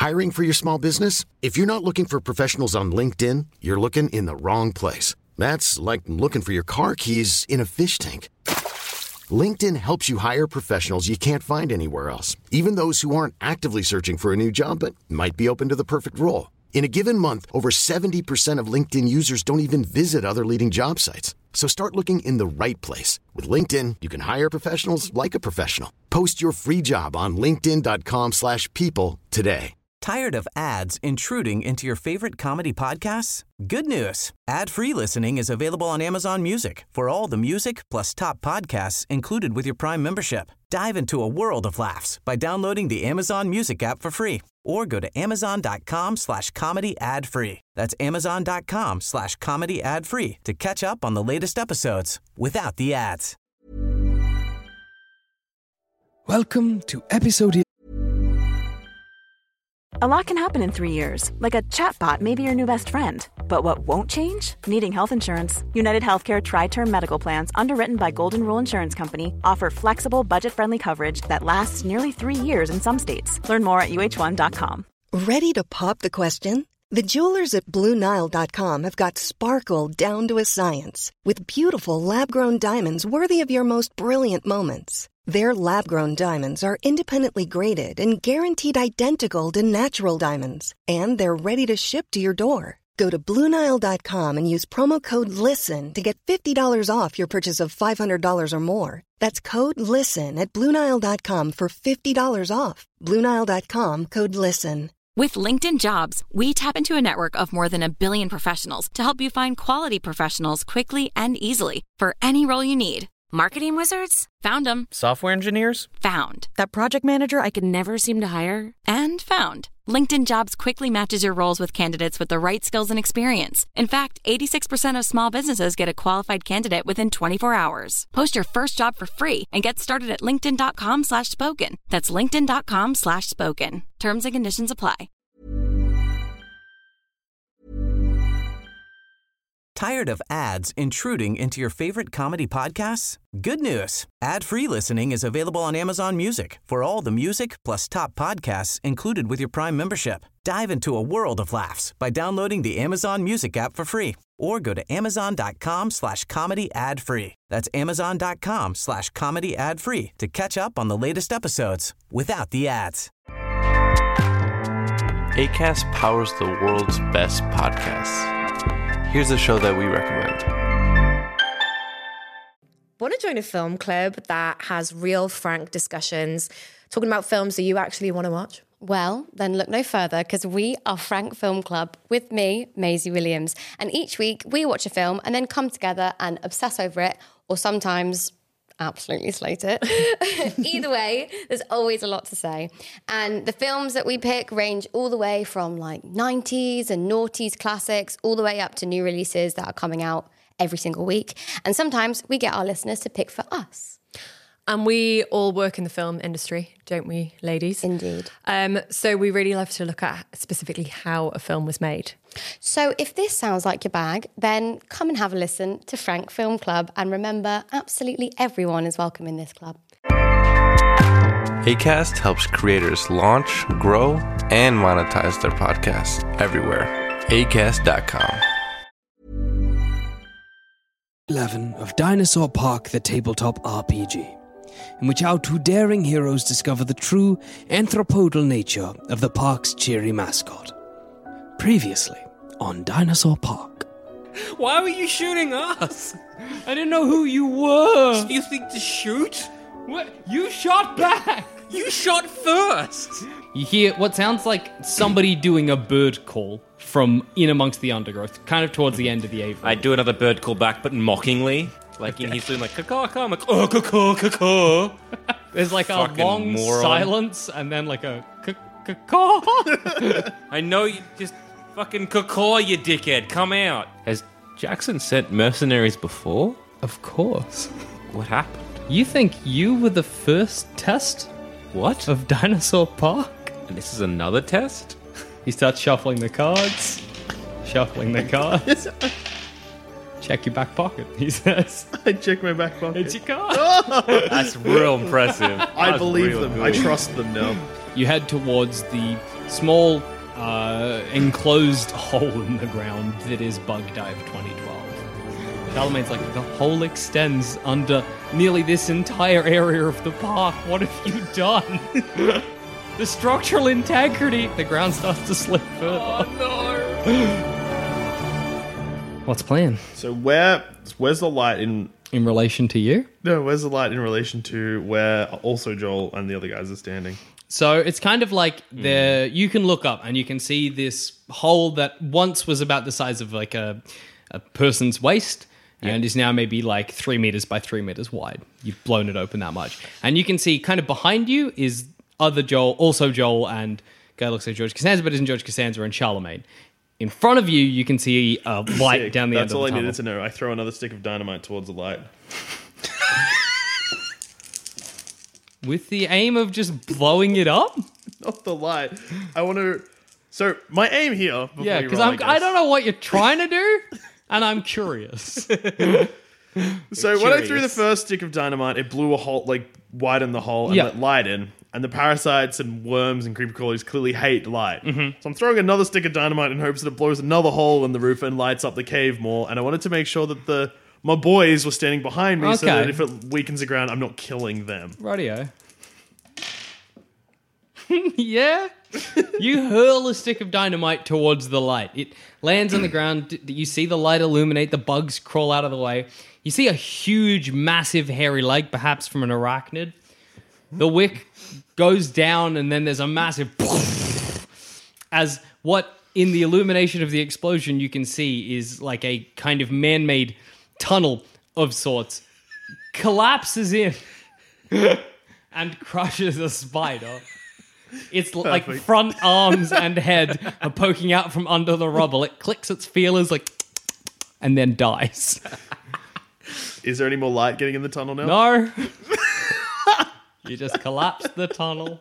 Hiring for your small business? If you're not looking for professionals on LinkedIn, you're looking in the wrong place. That's like looking for your car keys in a fish tank. LinkedIn helps you hire professionals you can't find anywhere else, even those who aren't actively searching for a new job but might be open to the perfect role. In a given month, over 70% of LinkedIn users don't even visit other leading job sites. So start looking in the right place. With LinkedIn, you can hire professionals like a professional. Post your free job on linkedin.com/people today. Tired of ads intruding into your favorite comedy podcasts? Good news. Ad-free listening is available on Amazon Music for all the music plus top podcasts included with your Prime membership. Dive into a world of laughs by downloading the Amazon Music app for free or go to amazon.com/comedy ad-free. That's amazon.com/comedy ad-free to catch up on the latest episodes without the ads. Welcome to episode... A lot can happen in 3 years, like a chatbot may be your new best friend. But what won't change? Needing health insurance. United Healthcare Tri-Term Medical Plans, underwritten by Golden Rule Insurance Company, offer flexible, budget-friendly coverage that lasts nearly 3 years in some states. Learn more at uh1.com. Ready to pop the question? The jewelers at BlueNile.com have got sparkle down to a science with beautiful lab-grown diamonds worthy of your most brilliant moments. Their lab-grown diamonds are independently graded and guaranteed identical to natural diamonds. And they're ready to ship to your door. Go to BlueNile.com and use promo code LISTEN to get $50 off your purchase of $500 or more. That's code LISTEN at BlueNile.com for $50 off. BlueNile.com, code LISTEN. With LinkedIn Jobs, we tap into a network of more than 1 billion professionals to help you find quality professionals quickly and easily for any role you need. Marketing wizards? Found them. Software engineers? Found. That project manager I could never seem to hire? And found. LinkedIn Jobs quickly matches your roles with candidates with the right skills and experience. In fact, 86% of small businesses get a qualified candidate within 24 hours. Post your first job for free and get started at linkedin.com/spoken. That's linkedin.com/spoken. Terms and conditions apply. Tired of ads intruding into your favorite comedy podcasts? Good news. Ad-free listening is available on Amazon Music for all the music plus top podcasts included with your Prime membership. Dive into a world of laughs by downloading the Amazon Music app for free or go to amazon.com/comedy ad-free. That's amazon.com/comedy ad-free to catch up on the latest episodes without the ads. Acast powers the world's best podcasts. Here's a show that we recommend. Want to join a film club that has real, frank discussions, talking about films that you actually want to watch? Well, then look no further, because we are Frank Film Club with me, Maisie Williams. And each week we watch a film and then come together and obsess over it, or sometimes absolutely slate it. Either way, there's always a lot to say. And the films that we pick range all the way from like 90s and noughties classics all the way up to new releases that are coming out every single week. And sometimes we get our listeners to pick for us. And we all work in the film industry, don't we, ladies? Indeed. So we really love to look at specifically how a film was made. So if this sounds like your bag, then come and have a listen to Frank Film Club. And remember, absolutely everyone is welcome in this club. Acast helps creators launch, grow, and monetize their podcasts everywhere. Acast.com. 11 of Dinosaur Park, the tabletop RPG, in which our two daring heroes discover the true anthropodal nature of the park's cheery mascot. Previously on Dinosaur Park. Why were you shooting us? I didn't know who you were. You think to shoot? What? You shot back. You shot first. You hear what sounds like somebody doing a bird call from in amongst the undergrowth, kind of towards the end of the aviary. I do another bird call back, but mockingly. Like, he's doing like, caw, I'm like, oh, caw. There's like a long moron. Silence, and then like a caw. I know you just fucking caw, you dickhead. Come out. Has Jackson sent mercenaries before? Of course. What happened? You think you were the first test? What? Of Dinosaur Park? And this is another test? He starts shuffling the cards. Check your back pocket, he says. I check my back pocket. It's your card. That's real impressive. I believe them. Good. I trust them now. You head towards the small enclosed hole in the ground that is Bug Dive 2012. Charlemagne's like, the hole extends under nearly this entire area of the park. What have you done? The structural integrity. The ground starts to slip further. Oh no! What's the plan? So where's the light in relation to you? No, where's the light in relation to where also Joel and the other guys are standing? So it's kind of like you can look up and you can see this hole that once was about the size of like a person's waist and is now maybe like 3 meters by 3 meters wide. You've blown it open that much. And you can see kind of behind you is other Joel, also Joel and guy looks like George Costanza, but isn't George Costanza and Charlemagne. In front of you, you can see a light down the end of the tunnel. That's all I needed to know. I throw another stick of dynamite towards the light. With the aim of just blowing it up? Not the light. I want to... So, my aim here... Yeah, because I don't know what you're trying to do, and I'm curious. So, when I threw the first stick of dynamite, it blew a hole, like, widened the hole and let light in. And the parasites and worms and creepy crawlies clearly hate light. Mm-hmm. So I'm throwing another stick of dynamite in hopes that it blows another hole in the roof and lights up the cave more. And I wanted to make sure that my boys were standing behind me so that if it weakens the ground, I'm not killing them. Radio. Yeah. You hurl a stick of dynamite towards the light. It lands on the ground. You see the light illuminate. The bugs crawl out of the way. You see a huge, massive, hairy leg, perhaps from an arachnid. The wick goes down, and then there's a massive... as what, in the illumination of the explosion, you can see is like a kind of man-made tunnel of sorts, collapses in and crushes a spider. It's like front arms and head are poking out from under the rubble. It clicks its feelers like... and then dies. Is there any more light getting in the tunnel now? No. You just collapsed the tunnel.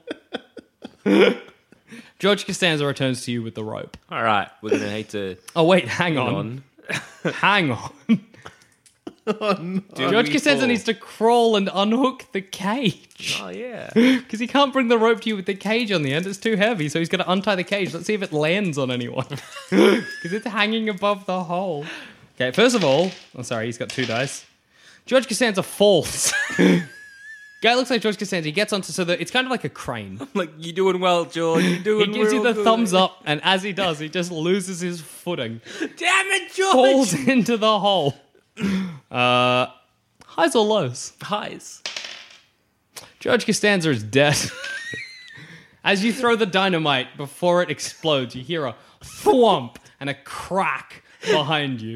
George Costanza returns to you with the rope. All right, we're going to need to... Oh, wait, hang on. Hang on. Oh, no. George Costanza needs to crawl and unhook the cage. Oh, yeah. Because he can't bring the rope to you with the cage on the end. It's too heavy, so he's going to untie the cage. Let's see if it lands on anyone. Because it's hanging above the hole. Okay, first of all... Oh, sorry, he's got 2 dice. George Costanza falls. Guy looks like George Costanza. He gets onto... So that it's kind of like a crane. Like, you're doing well, George. You're doing well. He gives you the thumbs up, and as he does, he just loses his footing. Damn it, George! Falls into the hole. Highs or lows? Highs. George Costanza is dead. As you throw the dynamite, before it explodes, you hear a thwomp and a crack behind you.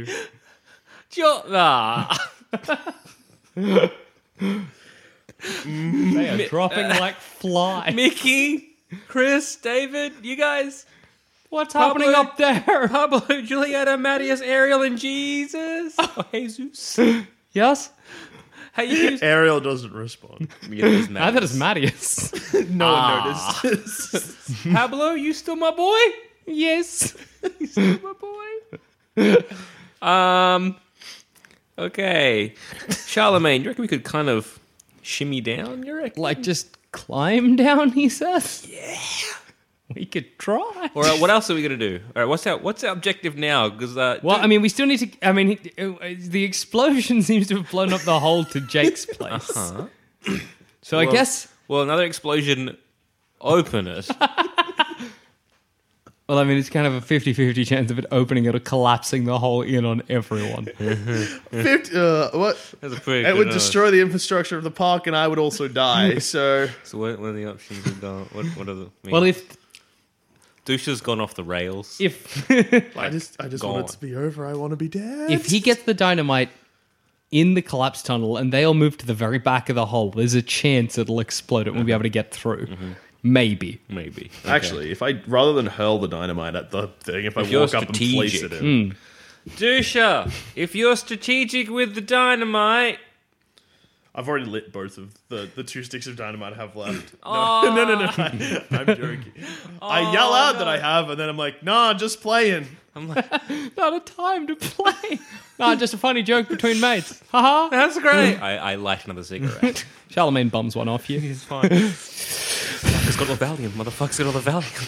They are dropping like flies. Mickey, Chris, David, you guys. What's happening up there? Pablo, Julieta, Mattias, Ariel, and Jesus. Oh, Jesus. Yes? Hey, Ariel doesn't respond. I thought it's Mattias. No one noticed. Pablo, you still my boy? Yes. You still my boy? Okay. Charlemagne, you reckon we could kind of shimmy down, you reckon? Like just climb down, he says? Yeah. We could try. All right, what else are we going to do? All right, what's our objective now? Because I mean, we still need to... I mean, the explosion seems to have blown up the hole to Jake's place. Uh-huh. So I guess... Well, another explosion, open it. Well, I mean, it's kind of a 50-50 chance of it opening it or collapsing the hole in on everyone. 50, what? That's a pretty it good would destroy the infrastructure of the park and I would also die, so... So what are the options? What are the... Well, if... Dusha's gone off the rails. If I just want it to be over. I want to be dead. If he gets the dynamite in the collapsed tunnel and they all move to the very back of the hole, there's a chance it'll explode. It won't be able to get through. Mm-hmm. Maybe. Okay. Actually, if I rather than hurl the dynamite at the thing, if I walk up and place it in. Dusha, if you're strategic with the dynamite. I've already lit both of the 2 sticks of dynamite I have left. Oh. No. I'm joking. I yell out that I have, and then I'm like, nah, just playing. I'm like, not a time to play. Nah, just a funny joke between mates. Haha. That's great. I light another cigarette. Charlemagne bums one off you. He's fine. Motherfucker's got all the Valium. Motherfucker's got all the Valium.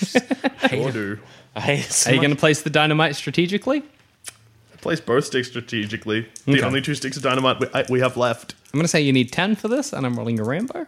Sure do. I hate it so Are you much. going to place the dynamite strategically? Place both sticks strategically. The only 2 sticks of dynamite we have left. I'm going to say you need 10 for this, and I'm rolling a Rambo.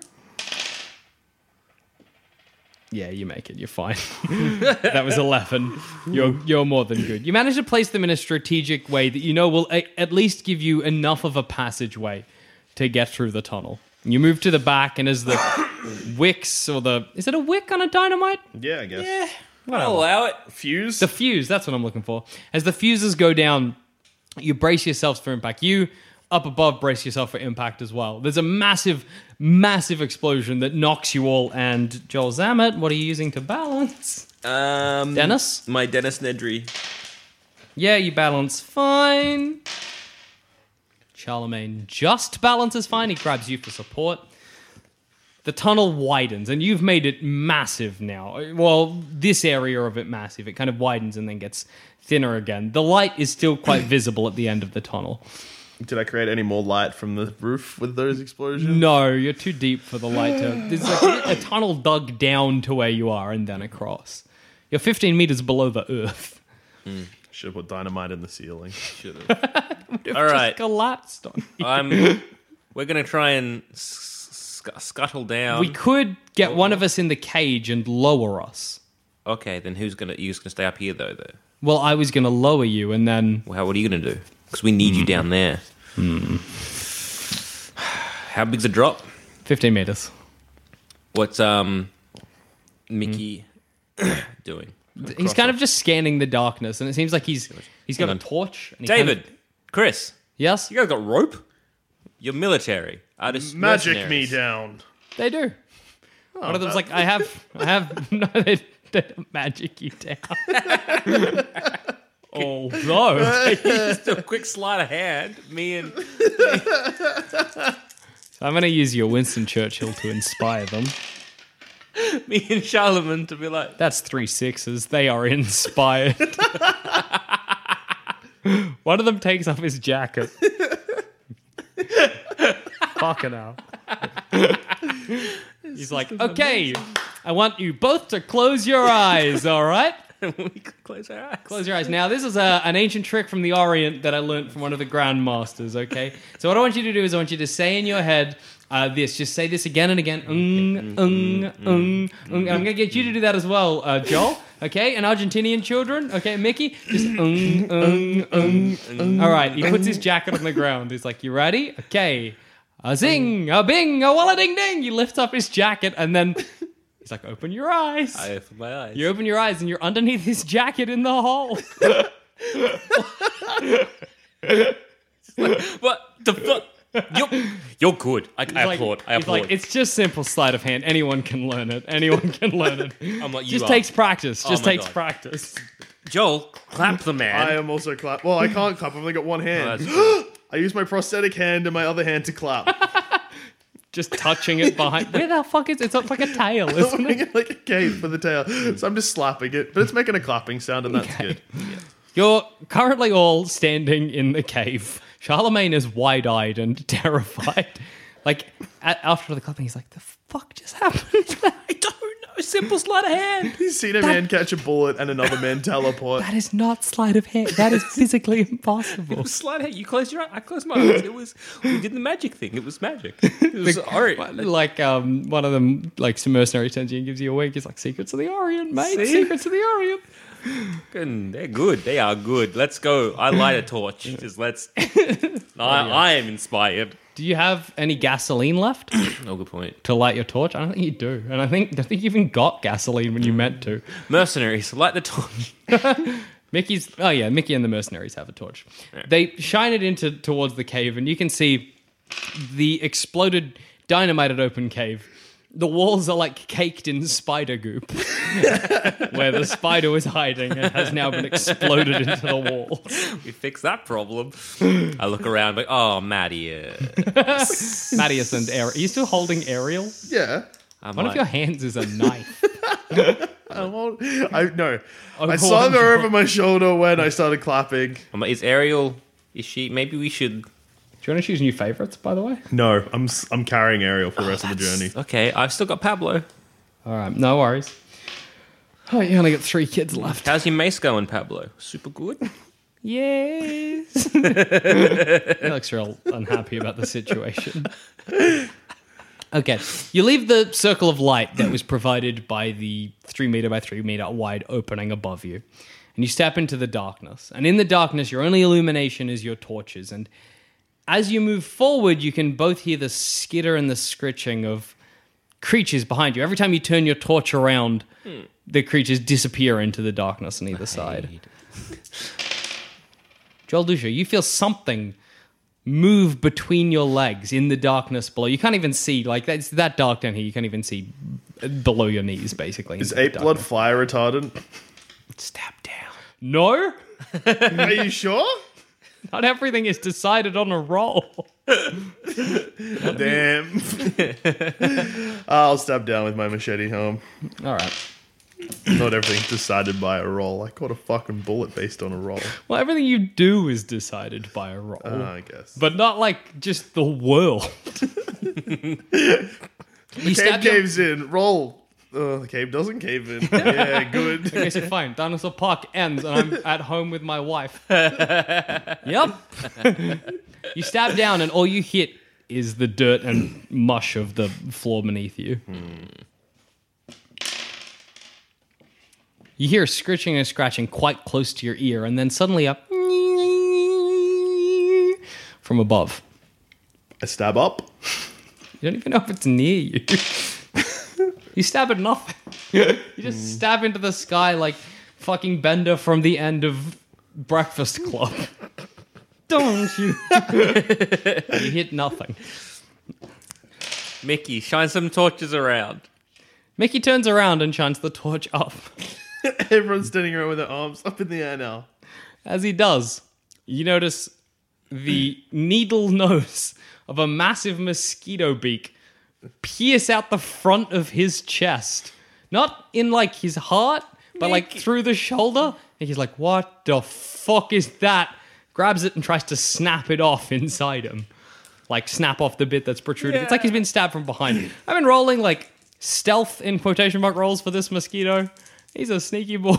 Yeah, you make it. You're fine. That was 11. You're more than good. You managed to place them in a strategic way that you know will at least give you enough of a passageway to get through the tunnel. You move to the back, and as the wicks or the... Is it a wick on a dynamite? Yeah, I guess. Yeah, I'll allow it. Fuse? The fuse, that's what I'm looking for. As the fuses go down, you brace yourselves for impact. You, up above, brace yourself for impact as well. There's a massive, massive explosion that knocks you all. And Joel Zammit, what are you using to balance? Dennis? My Dennis Nedry. Yeah, you balance fine. Charlemagne just balances fine. He grabs you for support. The tunnel widens, and you've made it massive now. Well, this area of it massive. It kind of widens and then gets thinner again. The light is still quite visible at the end of the tunnel. Did I create any more light from the roof with those explosions? No, you're too deep for the light to... There's like a tunnel dug down to where you are and then across. You're 15 meters below the earth. Should have put dynamite in the ceiling. Should have. All right. Just collapsed on you. We're going to try and scuttle down. We could get one of us in the cage and lower us. Okay, then you're going to stay up here, though? Well, I was going to lower you and then... Well, what are you going to do? Because we need you down there. How big's the drop? 15 meters. What's Mickey doing? He's kind of just scanning the darkness, and it seems like he's got a torch. And he David, Chris. Yes? You guys got rope? You're military. Magic me down. They do. One of them's like, I have... No, they don't magic you down. Although... Just a quick sleight of hand. Me and... So I'm going to use your Winston Churchill to inspire them. Me and Charlemagne to be like... That's 3 6s. They are inspired. One of them takes off his jacket. Fucking hell. He's like, okay, I want you both to close your eyes, all right? We could close our eyes. Close your eyes. Now, this is an ancient trick from the Orient that I learned from one of the grandmasters, okay? So what I want you to do is I want you to say in your head this. Just say this again and again. And I'm going to get you to do that as well, Joel. Okay? And Argentinian children. Okay, Mickey? Just All right, he puts his jacket on the ground. He's like, you ready? Okay. A zing, a bing, a walla ding ding. He lifts up his jacket and then... He's like, open your eyes. I open my eyes. You open your eyes and you're underneath his jacket in the hole. What the fuck? You're good. I applaud. I applaud. Like, it's just simple sleight of hand. Anyone can learn it. Anyone can learn it. I'm like, you just are. takes practice. Just my takes God. practice. Joel, clap the man. I am also clap. Well, I can't clap. I've only got one hand. that's true. I use my prosthetic hand and my other hand to clap. Just touching it behind. Where the fuck is it? It's like a tail, isn't it? Like a cave for the tail. So I'm just slapping it, but it's making a clapping sound, and that's good. You're currently all standing in the cave. Charlemagne is wide-eyed and terrified. Like, after the clapping, he's like, the fuck just happened? I don't know. Simple sleight of hand. He's seen a man catch a bullet and another man teleport. That is not sleight of hand. That is physically impossible. Sleight of hand. You closed your eyes. I closed my eyes. We did the magic thing. It was magic. It was Orient. Like, one of them, like, some mercenary turns you and gives you a wink. He's like, Secrets of the Orient, mate. See? Secrets of the Orient. And they're good. They are good. Let's go. I light a torch. Just let's... I am inspired. Do you have any gasoline left No, good point. to light your torch? I don't think you do. And I think you even got gasoline when you meant to. Mercenaries, light the torch. Mickey and the mercenaries have a torch. Yeah. They shine it towards the cave, and you can see the exploded, dynamited open cave. The walls are like caked in spider goop, where the spider was hiding and has now been exploded into the walls. We fixed that problem. I look around like, oh, Mattias. Mattias and Ariel. Are you still holding Ariel? Yeah. One of your hands is a knife. I saw her over my shoulder when I started clapping. Is Ariel... Is she... Maybe we should... Do you want to choose new favorites, by the way? No, I'm carrying Ariel for the rest of the journey. Okay, I've still got Pablo. All right, no worries. Oh, you only got 3 kids left. How's your mace going, Pablo? Super good? Yes. He looks real unhappy about the situation. Okay, you leave the circle of light that was provided by the 3 meter by 3 meter wide opening above you, and you step into the darkness. And in the darkness, your only illumination is your torches. And as you move forward, you can both hear the skitter and the scritching of creatures behind you. Every time you turn your torch around, the creatures disappear into the darkness on either side. Joel Dusha, you feel something move between your legs in the darkness below. You can't even see, like, it's that dark down here, you can't even see below your knees, basically. Is 8 blood fire retardant? Stab down. No? Are you sure? Not everything is decided on a roll. Damn. I'll stab down with my machete home. All right. Not everything's decided by a roll. I caught a fucking bullet based on a roll. Well, everything you do is decided by a roll. I guess. But not like just the world. The cave caves in. Roll. The cave doesn't cave in. Yeah, good. Okay, so fine. Dinosaur Park ends and I'm at home with my wife. Yep. You stab down and all you hit is the dirt and mush of the floor beneath you. You hear a scritching and scratching quite close to your ear, and then suddenly a from above. I stab up. You don't even know if it's near you. You stab at nothing. You just stab into the sky like fucking Bender from the end of Breakfast Club. Don't you? You hit nothing. Mickey, shine some torches around. Mickey turns around and shines the torch up. Everyone's standing around with their arms up in the air now. As he does, you notice the needle nose of a massive mosquito beak pierce out the front of his chest. Not in like his heart, but like through the shoulder. And he's like, what the fuck is that? Grabs it and tries to snap it off inside him. Like snap off the bit that's protruding. It's like he's been stabbed from behind. I've been rolling like stealth in quotation mark rolls for this mosquito. He's a sneaky boy.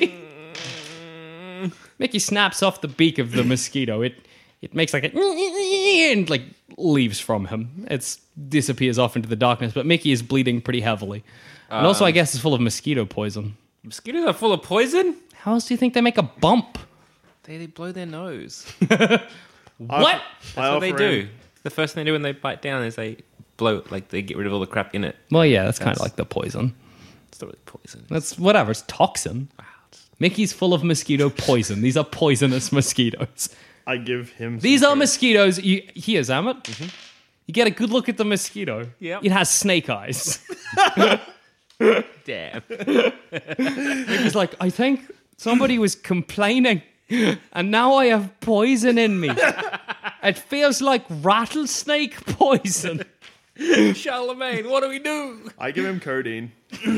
Mickey snaps off the beak of the mosquito. It makes like a and like leaves from him. It disappears off into the darkness, but Mickey is bleeding pretty heavily. And also, I guess, it's full of mosquito poison. Mosquitoes are full of poison? How else do you think they make a bump? They blow their nose. What? That's what they do. The first thing they do when they bite down is they blow, like they get rid of all the crap in it. Well, yeah, that's kind of like the poison. It's not really poison. That's whatever. It's toxin. Wow. Mickey's full of mosquito poison. These are poisonous mosquitoes. I give him. These are mosquitoes. Here, Zamet. Mm-hmm. You get a good look at the mosquito. Yep. It has snake eyes. Damn. Mickey's like, I think somebody was complaining, and now I have poison in me. It feels like rattlesnake poison. Charlemagne, what do we do? I give him codeine.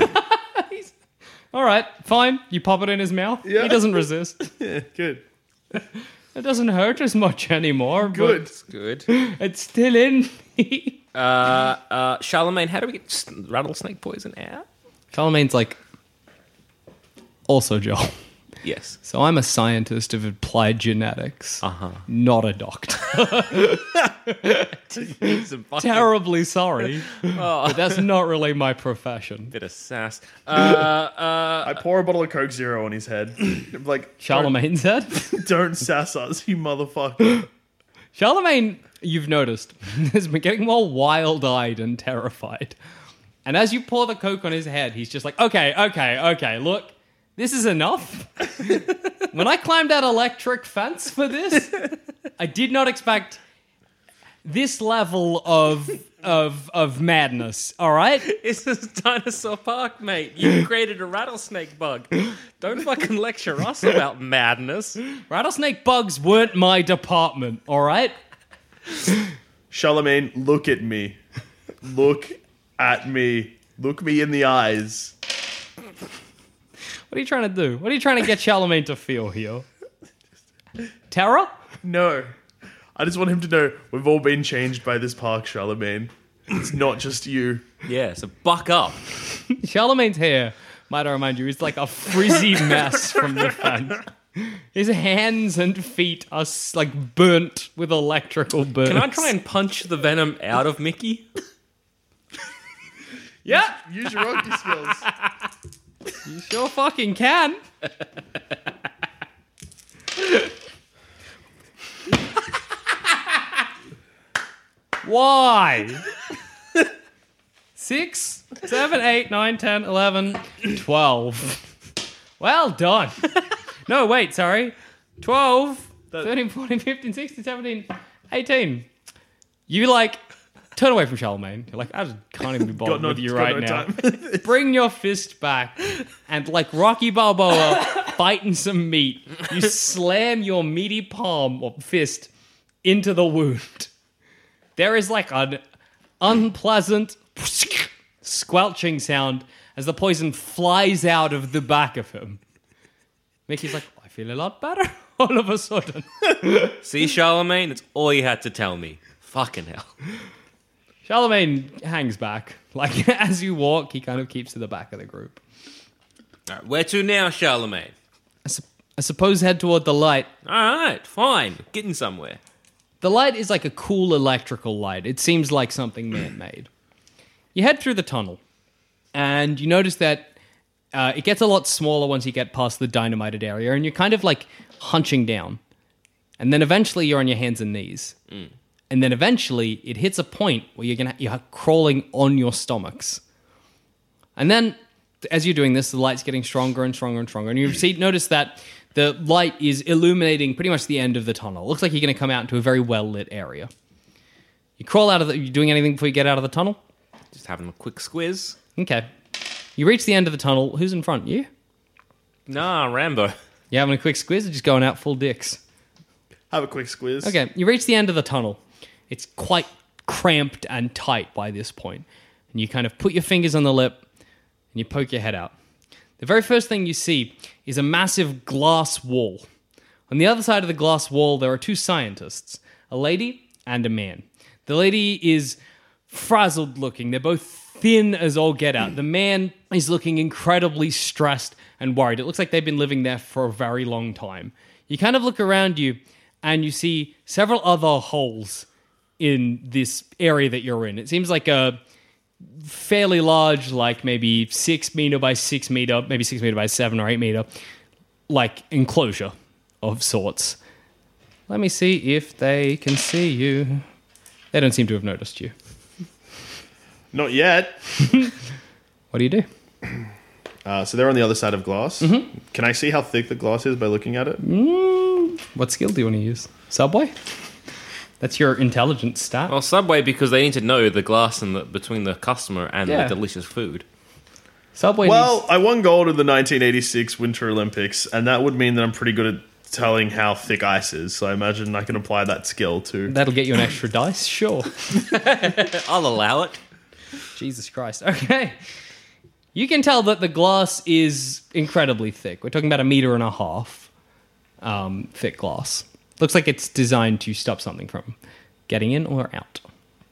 All right, fine. You pop it in his mouth. Yeah. He doesn't resist. Yeah, good. It doesn't hurt as much anymore. Good. It's good. It's still in me. Charlemagne, how do we get rattlesnake poison out? Charlemagne's like, also Joel. Yes. So I'm a scientist of applied genetics, not a doctor. Terribly sorry, but that's not really my profession. Bit of sass. I pour a bottle of Coke Zero on his head. Like Charlemagne's head? Don't sass us, you motherfucker. Charlemagne, you've noticed, has been getting more wild-eyed and terrified. And as you pour the Coke on his head, he's just like, okay, look. This is enough. When I climbed that electric fence for this, I did not expect this level of madness. All right, this is Dinosaur Park, mate. You created a rattlesnake bug. Don't fucking lecture us about madness. Rattlesnake bugs weren't my department. All right, Charlemagne, look at me. Look at me. Look me in the eyes. What are you trying to do? What are you trying to get Charlemagne to feel here? Terror? No. I just want him to know we've all been changed by this park, Charlemagne. It's not just you. Yeah, so buck up. Charlemagne's hair might I remind you, is like a frizzy mess from the fence. His hands and feet are like burnt with electrical burns. Can I try and punch the venom out of Mickey? Yeah. Use your rugby skills. You sure fucking can. Why? 6, 7, 8, 9, 10, 11, 12. Well done. No, wait, sorry. 12, 13, 14, 15, 16, 17, 18. You, like, turn away from Charlemagne. You're like, I just can't even be bothered with you right now. Bring your fist back and, like Rocky Balboa fighting some meat, you slam your meaty palm or fist into the wound. There is, like, an unpleasant squelching sound as the poison flies out of the back of him. Mickey's like, I feel a lot better all of a sudden. See, Charlemagne? That's all you had to tell me. Fucking hell. Charlemagne hangs back. Like, as you walk, he kind of keeps to the back of the group. All right, where to now, Charlemagne? I suppose head toward the light. All right, fine. Getting somewhere. The light is like a cool electrical light. It seems like something man-made. You head through the tunnel, and you notice that it gets a lot smaller once you get past the dynamited area, and you're kind of like hunching down. And then eventually you're on your hands and knees. And then eventually it hits a point where you're crawling on your stomachs. And then as you're doing this, the light's getting stronger and stronger and stronger. And you notice that the light is illuminating pretty much the end of the tunnel. It looks like you're going to come out into a very well-lit area. You crawl out of the... You doing anything before you get out of the tunnel? Just having a quick squiz. Okay. You reach the end of the tunnel. Who's in front? You? Nah, Rambo. You having a quick squiz or just going out full dicks? Have a quick squiz. Okay, you reach the end of the tunnel. It's quite cramped and tight by this point. And you kind of put your fingers on the lip and you poke your head out. The very first thing you see is a massive glass wall. On the other side of the glass wall, there are two scientists, a lady and a man. The lady is frazzled looking. They're both thin as all get out. The man is looking incredibly stressed and worried. It looks like they've been living there for a very long time. You kind of look around you and you see several other holes in this area that you're in. It seems like a fairly large, like maybe 6 meter by 6 meter, maybe 6 meter by 7 or 8 meter, like enclosure of sorts. Let me see if they can see you. They don't seem to have noticed you. Not yet. What do you do? So they're on the other side of glass. Mm-hmm. Can I see how thick the glass is by looking at it? What skill do you want to use? Subway? That's your intelligence stat. Well, Subway, because they need to know the glass between the customer and Yeah. the delicious food. Subway Well, I won gold at the 1986 Winter Olympics, and that would mean that I'm pretty good at telling how thick ice is. So I imagine I can apply that skill to... That'll get you an extra dice? Sure. I'll allow it. Jesus Christ. Okay. You can tell that the glass is incredibly thick. We're talking about 1.5 meters thick glass. Looks like it's designed to stop something from getting in or out.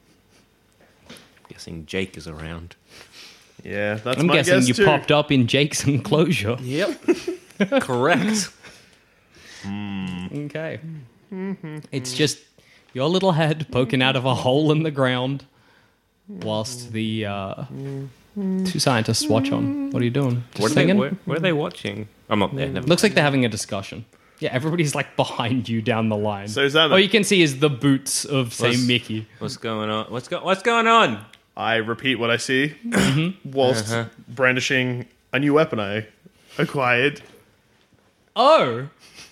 Guessing Jake is around. Yeah, that's I'm my guessing guess you too. popped up in Jake's enclosure. Yep. Correct. Okay. It's just your little head poking out of a hole in the ground whilst the two scientists watch on. What are you doing? Just singing? Where are they watching? I'm not there. Never Looks like they're having a discussion. Yeah, everybody's like behind you down the line. So is that all you can see is the boots of, say, Mickey. What's going on? What's going on? I repeat what I see whilst brandishing a new weapon I acquired. Oh!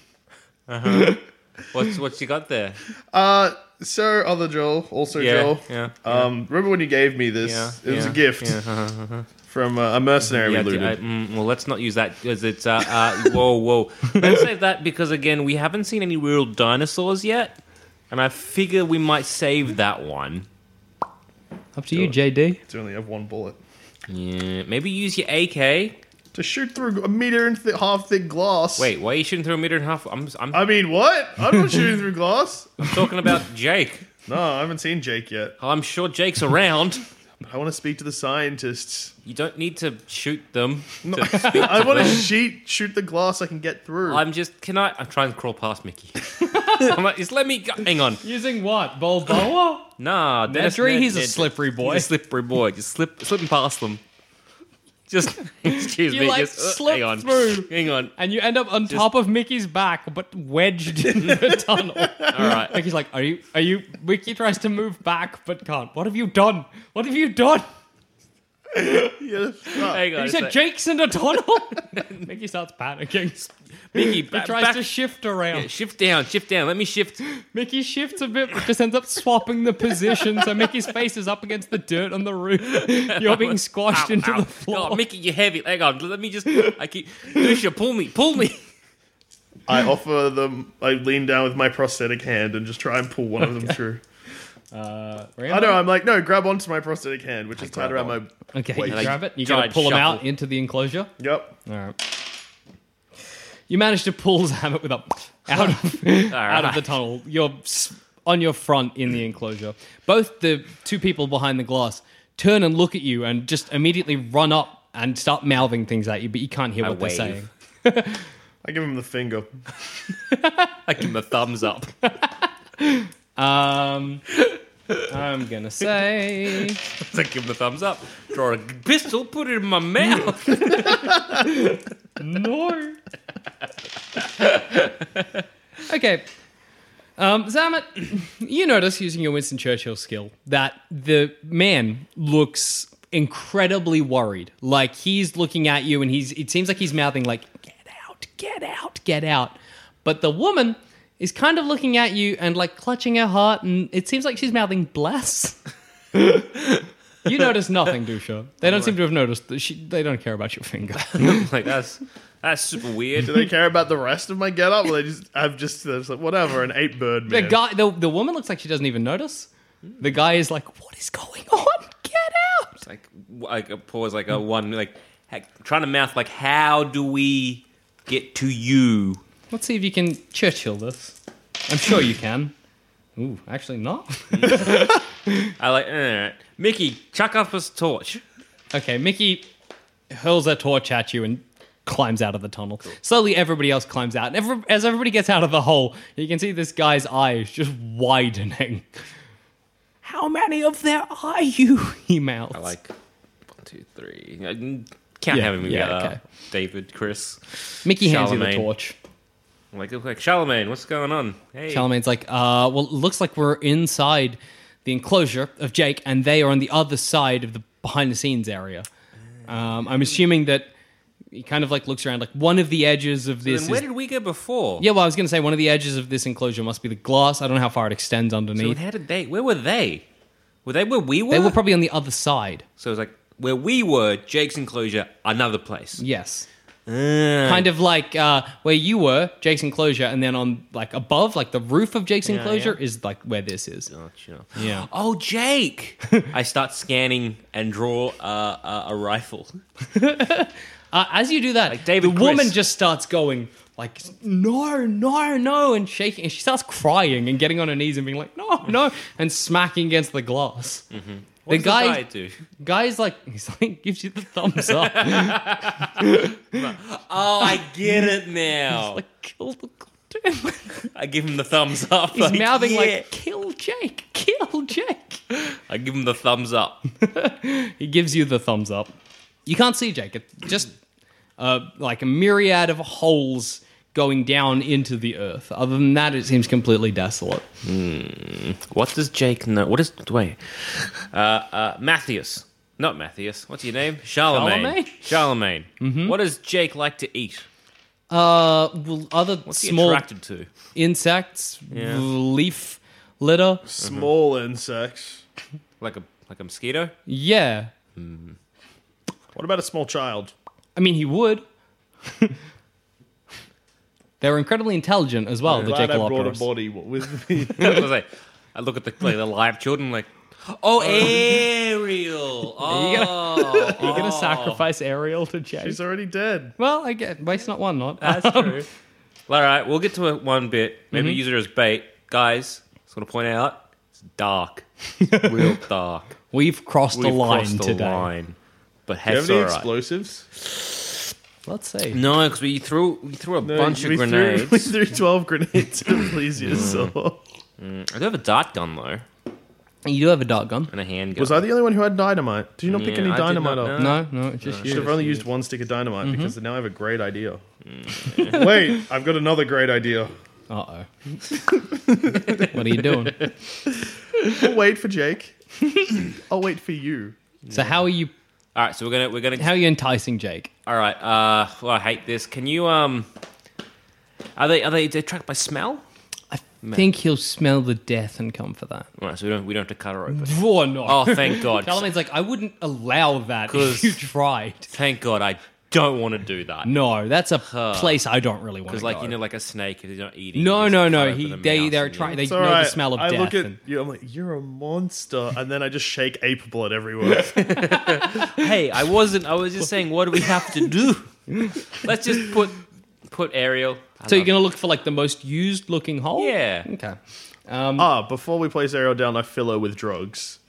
What's you got there? Sir, other Joel, also Yeah, Joel. yeah. Remember when you gave me this? Yeah, it was yeah, a gift yeah. from a mercenary we looted. Well, let's not use that because it's whoa. Let's save that because again, we haven't seen any real dinosaurs yet, and I figure we might save that one. Up to you, JD. To only have one bullet. Yeah, maybe use your AK to shoot through 1.5 meter thick glass. Wait, why are you shooting through 1.5 meters? I mean, what? I'm not shooting through glass. I'm talking about Jake. No, I haven't seen Jake yet. I'm sure Jake's around. I want to speak to the scientists. You don't need to shoot them. No, to speak to I want them. to shoot the glass I can get through. I'm trying to crawl past Mickey. I'm like, just let me go. Hang on. Using what? Balboa? Nah, Nedry, he's a slippery boy. He's a slippery boy. Just slipping past them. Just, excuse You me. like just, slip hang on. through. Hang on. And you end up on top of Mickey's back, but wedged in the tunnel. All right. Mickey's like, are you? Mickey tries to move back, but can't. What have you done? What have you done? Hang on. You said Jake's in the tunnel? Mickey starts panicking. Mickey, He tries to shift around. Yeah, shift down. Let me shift. Mickey shifts a bit, but just ends up swapping the position, so Mickey's face is up against the dirt on the roof. You're being squashed into the floor. Oh, Mickey, you're heavy. Hang on. Let me just. Lucia, pull me. I offer them. I lean down with my prosthetic hand and just try and pull one of them through. I know. I'm like, no, grab onto my prosthetic hand, which is tied around my. Okay, waist. you grab it. You gotta pull him out into the enclosure. Yep. All right. You manage to pull Zamet with out of the tunnel. You're on your front in the enclosure. Both the two people behind the glass turn and look at you and just immediately run up and start mouthing things at you, but you can't hear what they're saying. I give him the finger. I give him a thumbs up. I'm gonna say... I give him the thumbs up. Draw a pistol, put it in my mouth. No. Okay. Zamet, you notice, using your Winston Churchill skill, that the man looks incredibly worried. Like, he's looking at you and it seems like he's mouthing like, get out, get out, get out. But the woman is kind of looking at you and like clutching her heart, and it seems like she's mouthing bless. You notice nothing, Dusha. They don't seem to have noticed that they don't care about your finger. Like, that's super weird. Do they care about the rest of my getup? Or they just have like whatever, an 8-bird man. The woman looks like she doesn't even notice. The guy is like, what is going on? Get out! It's like a pause, like a one, like trying to mouth, like, how do we get to you? Let's see if you can Churchill this. I'm sure you can. Ooh, actually not. I like, Mickey, chuck up his torch. Okay, Mickey hurls a torch at you and climbs out of the tunnel. Cool. Slowly, everybody else climbs out. And as everybody gets out of the hole, you can see this guy's eyes just widening. How many of there are you? He mouths. I like 1, 2, 3. Can't have him together. Okay. David, Chris, Mickey hands you the torch. Like Charlemagne, what's going on? Hey. Charlemagne's like, well, it looks like we're inside the enclosure of Jake, and they are on the other side of the behind-the-scenes area. I'm assuming that he kind of like looks around, like one of the edges of this. Then where did we go before? Yeah, well, I was going to say one of the edges of this enclosure must be the glass. I don't know how far it extends underneath. So how did they? Where were they? Were they where we were? They were probably on the other side. So it was like where we were, Jake's enclosure, another place. Yes. Kind of like where you were, Jake's enclosure, and then on like above, like the roof of Jake's enclosure is like where this is. Gotcha. Yeah. Oh, Jake! I start scanning and draw a rifle. As you do that, like David the woman just starts going like, no, and shaking, and she starts crying and getting on her knees and being like, no, and smacking against the glass. Mm-hmm. What does the guy do? Guy's like, he's like, gives you the thumbs up. Oh, I get it now. Like, kill the goddamn. I give him the thumbs up. He's mouthing like, kill Jake. I give him the thumbs up. He gives you the thumbs up. You can't see Jake. It's just like a myriad of holes going down into the earth. Other than that, it seems completely desolate. What does Jake know? What is... Wait. Matthias. Not Matthias. What's your name? Charlemagne. Mm-hmm. What does Jake like to eat? Well, other What's he small attracted to? Insects, leaf litter. Small insects. Like a mosquito? Yeah. What about a small child? I mean, he would. They're incredibly intelligent as well, the Jake I brought a Jacaloperos. body with me. I look at the live children like, oh, Ariel. Are you gonna sacrifice Ariel to Jake? She's already dead. Well, I get waste not one not. That's true. All right, we'll get to one bit. Maybe use her as bait. Guys, just want to point out, it's dark. Real dark. We've crossed a line crossed today. line. But Do you have Hef's any all right. explosives? Let's see. No, because we threw a bunch of we grenades. We threw 12 grenades to please you, so. I do have a dart gun, though. You do have a dart gun. And a handgun. Was I the only one who had dynamite? Did you not pick any I did dynamite not up? know. No, it's just I you. should have only used one stick of dynamite because now I have a great idea. Wait, I've got another great idea. Uh-oh. What are you doing? I'll wait for Jake. I'll wait for you. So how are you All right, so we're gonna. how are you enticing Jake? All right. Well, I hate this. Can you Are they attracted by smell? I think he'll smell the death and come for that. All right, so we don't have to cut her open. Oh, no. Oh, thank God. Charlemagne's like, I wouldn't allow that if you tried. Thank God, I don't want to do that. No, that's a place I don't really want to Because, go. like, you know, like a snake, if they're not eating. No. you just cut open the mouth They're and trying. you- They It's know all the right. smell of I death. look at and- you, I'm like, you're a monster. And then I just shake ape blood everywhere. Hey, I was just saying, what do we have to do? Let's just put Ariel. So you're going to look for like the most used looking hole? Yeah. Okay. Before we place Ariel down, I fill her with drugs.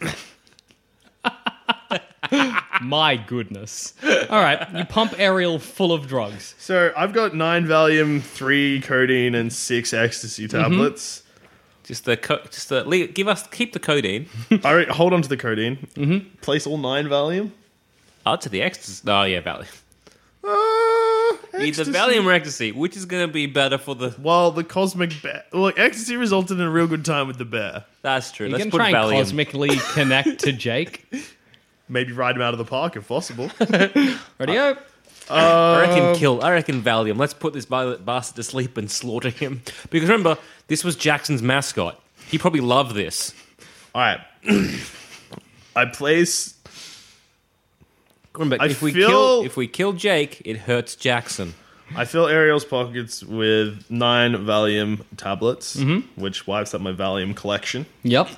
My goodness. All right. You pump Ariel full of drugs. So I've got 9 Valium, 3 codeine, and 6 ecstasy tablets. Keep the codeine. All right, hold on to the codeine. Place all 9 Valium. To the ecstasy. Oh yeah, Valium. Either Ecstasy. Valium or ecstasy, which is going to be better for the? Well, the cosmic bear. Well, ecstasy resulted in a real good time with the bear. That's true. You're Let's going to put try and Valium. cosmically connect to Jake. Maybe ride him out of the park if possible. Ready? I reckon Valium. Let's put this bastard to sleep and slaughter him. Because remember, this was Jackson's mascot. He probably loved this. All right. I place. Remember, I if we kill Jake, it hurts Jackson. I fill Ariel's pockets with 9 Valium tablets, which wipes up my Valium collection. Yep.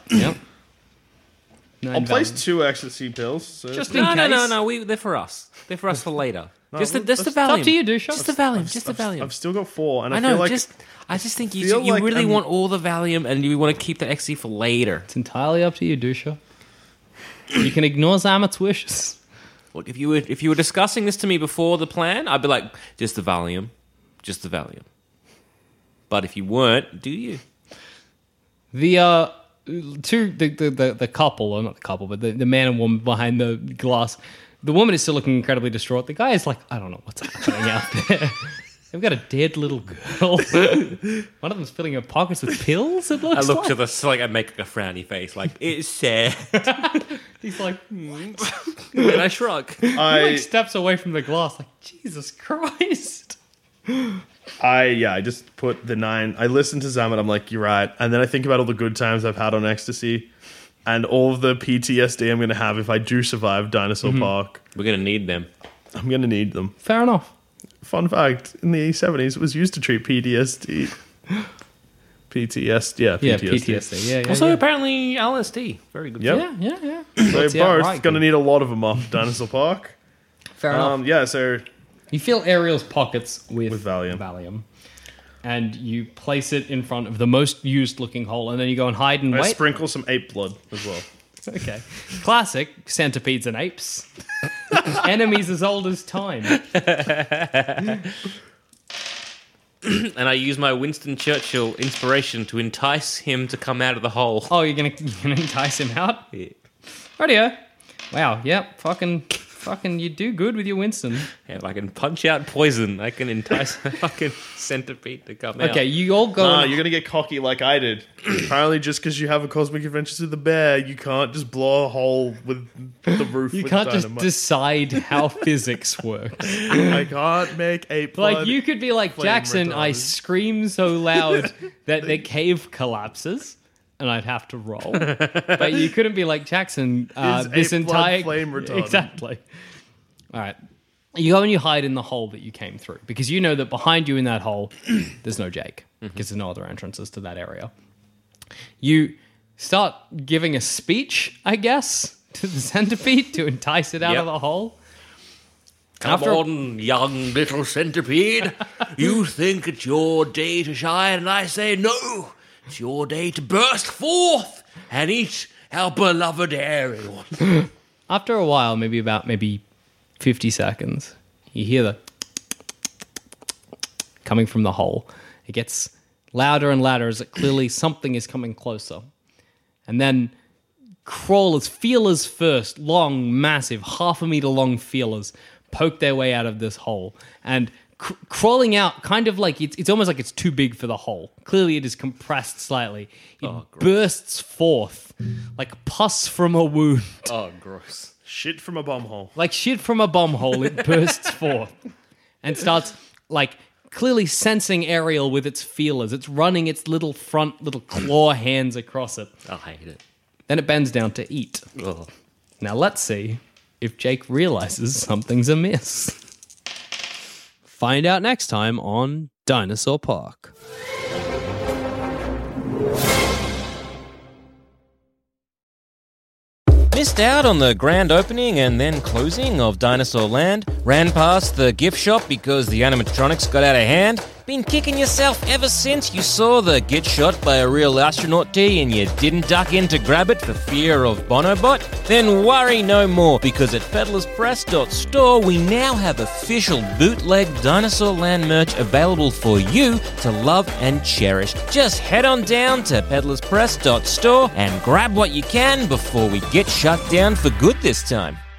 I'll place 2 ecstasy pills. So Just in case. No. They're for us. They're for us for later. Just the It's Valium. up to you, Dusha. Just the Valium. Just the Valium. I've still got 4, and I I know. feel like I just think you feel like really I'm- want all the Valium, and you want to keep the ecstasy for later. It's entirely up to you, Dusha. You can ignore Zamet's wishes. Look, if you were discussing this to me before the plan, I'd be like, just the Valium. But if you weren't, do you? The the couple, or not the couple, but the man and woman behind the glass. The woman is still looking incredibly distraught. The guy is like, I don't know what's happening out there. They've got a dead little girl. One of them's filling her pockets with pills, it looks I look like. to the I make a frowny face, like it's sad. He's like, And then I shrug. he like steps away from the glass, like, Jesus Christ. I just put the 9. I listen to Zamet. I'm like, you're right. And then I think about all the good times I've had on ecstasy, and all of the PTSD I'm going to have if I do survive Dinosaur Park. We're gonna need them. I'm going to need them. Fair enough. Fun fact: in the 70s, it was used to treat PTSD. PTSD. Yeah, PTSD. Yeah. Also, apparently LSD. Very good. Yep. Yeah. They're That's both outright going to good. need a lot of them off Dinosaur Park. Fair enough. Yeah, so You fill Ariel's pockets with Valium. And you place it in front of the most used looking hole, and then you go and hide and I wait. sprinkle some ape blood as well. Okay. Classic centipedes and apes. Enemies as old as time. And I use my Winston Churchill inspiration to entice him to come out of the hole. Oh, you're gonna entice him out? Yeah. Radio. Wow, yep, fucking, you do good with your Winston. Yeah, if I can punch out poison, I can entice a fucking centipede to come out. Okay, you all go. Nah, you're going to get cocky like I did. Apparently, just because you have a Cosmic Adventures with the Bear, you can't just blow a hole with the roof You with can't just dynamite. decide how physics works. I can't make ape blood. Like, you could be like, flame Jackson, I retardant. scream so loud that the cave collapses, and I'd have to roll. But you couldn't be like, Jackson, Is this ape blood entire... flame retardant? Exactly. All right. You go and you hide in the hole that you came through, because you know that behind you in that hole, there's no Jake, because there's no other entrances to that area. You start giving a speech, I guess, to the centipede to entice it out Yep. of the hole. Come on, young little centipede. You think it's your day to shine, and I say no. It's your day to burst forth and eat our beloved hairy one. After a while, maybe 50 seconds, you hear the coming from the hole. It gets louder and louder as it clearly something is coming closer. And then feelers first, long, massive, 1/2 meter long feelers poke their way out of this hole. And crawling out, kind of like it's almost like it's too big for the hole. Clearly it is compressed slightly. It bursts forth like pus from a wound. Oh, gross. Shit from a bomb hole. Like shit from a bomb hole, it bursts forth and starts like clearly sensing Ariel with its feelers. It's running its little claw hands across it. I hate it. Then it bends down to eat. Ugh. Now let's see if Jake realizes something's amiss. Find out next time on Dinosaur Park. Missed out on the grand opening and then closing of Dinosaur Land? Ran past the gift shop because the animatronics got out of hand? Been kicking yourself ever since you saw the Get Shot by a Real Astronaut tee and you didn't duck in to grab it for fear of Bonobot? Then worry no more, because at peddlerspress.store we now have official bootleg Dinosaur Land merch available for you to love and cherish. Just head on down to peddlerspress.store and grab what you can before we get shut down for good this time.